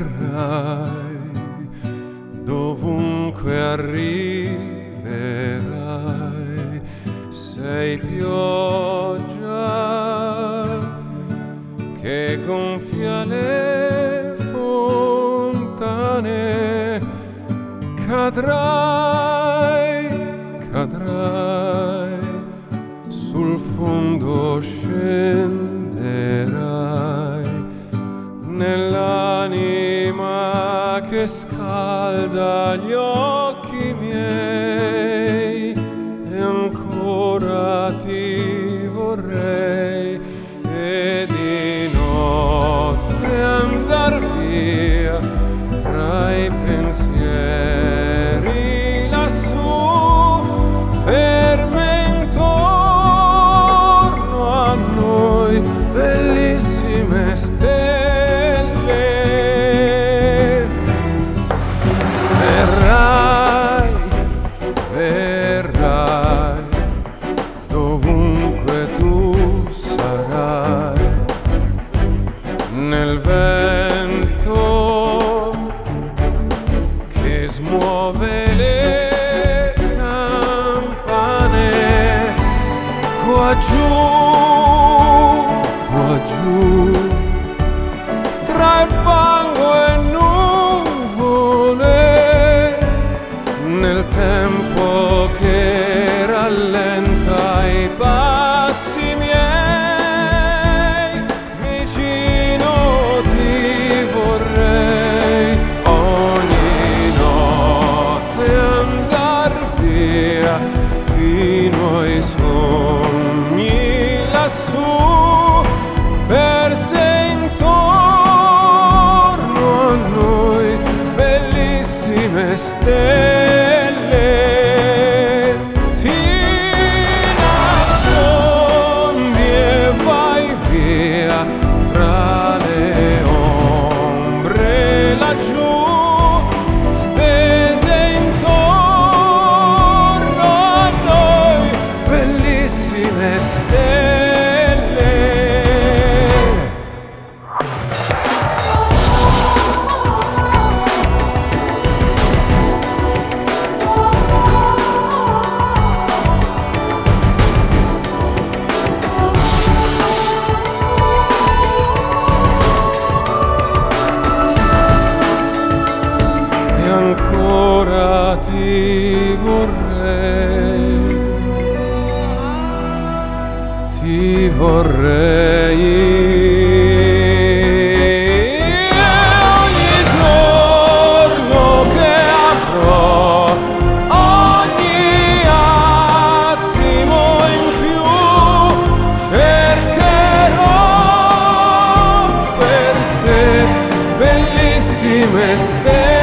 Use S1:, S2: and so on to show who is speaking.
S1: verrai, dovunque arriverai, sei pioggia che gonfia le fontane, cadrai, sul fondo scenderai, nell'anima che scalda gli occhi miei, e ancora ti vorrei, e di notte andar via tra i pensieri lassù, ferme intorno a noi bellissime stelle. Verrai, dovunque tu sarai, nel vento che smuove le campane, qua giù, tra il fango e nuvole, nel tempo che rallenta i passi miei, vicino ti vorrei, ogni notte andar via fino ai sogni lassù, perse intorno a noi bellissime stelle. Ti nascondi e vai via tra le ombre laggiù, stese intorno a noi bellissime stelle. Ancora ti vorrei, ogni giorno che avrò, ogni attimo in più, cercherò per te bellissime stelle.